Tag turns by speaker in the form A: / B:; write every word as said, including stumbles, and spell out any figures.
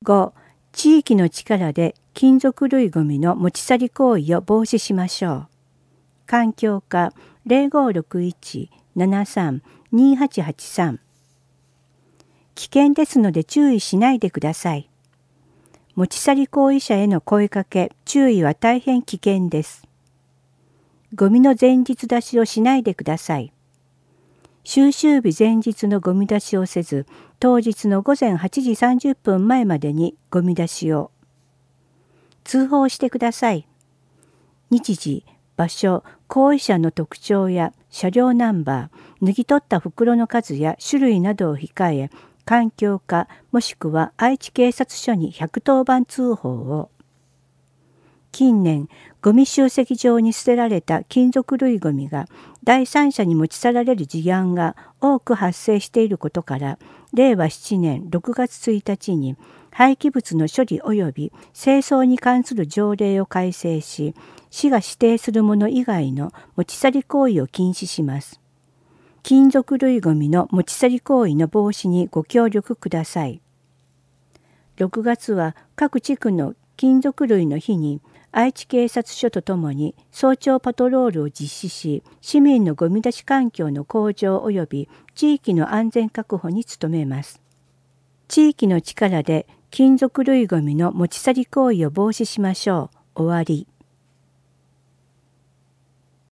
A: ご、地域の力で金属類ごみの持ち去り行為を防止しましょう。環境課 ゼロごろくいち ななさん にはちはちさん。危険ですので注意しないでください。持ち去り行為者への声かけ、注意は大変危険です。ゴミの前日出しをしないでください。収集日前日のゴミ出しをせず、当日のごぜんはちじさんじゅっぷんまえまでにゴミ出しを。通報してください。日時、場所、行為者の特徴や車両ナンバー、脱ぎ取った袋の数や種類などを控え、環境課もしくは愛知警察署にひゃくとおばん通報を。近年、ゴミ集積場に捨てられた金属類ゴミが第三者に持ち去られる事案が多く発生していることから、れいわななねんろくがつついたちに廃棄物の処理及び清掃に関する条例を改正し、市が指定するもの以外の持ち去り行為を禁止します。金属類ゴミの持ち去り行為の防止にご協力ください。ろくがつは各地区の金属類の日に愛知警察署とともに早朝パトロールを実施し、市民のゴミ出し環境の向上及び地域の安全確保に努めます。地域の力で金属類ゴミの持ち去り行為を防止しましょう。終わり。